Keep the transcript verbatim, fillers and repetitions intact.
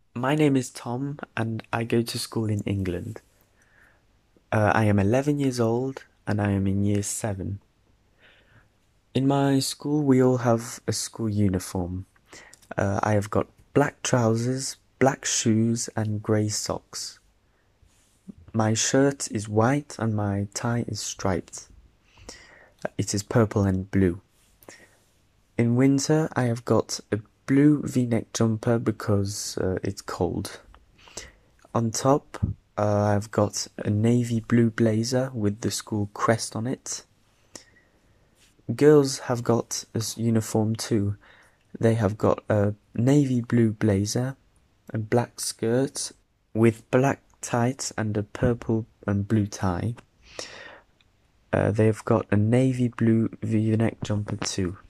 My name is Tom and I go to school in England. Uh, I am eleven years old and I am in year seven. In my school, we all have a school uniform. Uh, I have got black trousers, black shoes, and grey socks. My shirt is white and my tie is striped. It is purple and blue. In winter, I have got a blue v-neck jumper because uh, it's cold. On top, uh, I've got a navy blue blazer with the school crest on it. Girls have got a uniform too. They have got a navy blue blazer, a black skirt with black tights and a purple and blue tie. Uh, they've got a navy blue v-neck jumper too.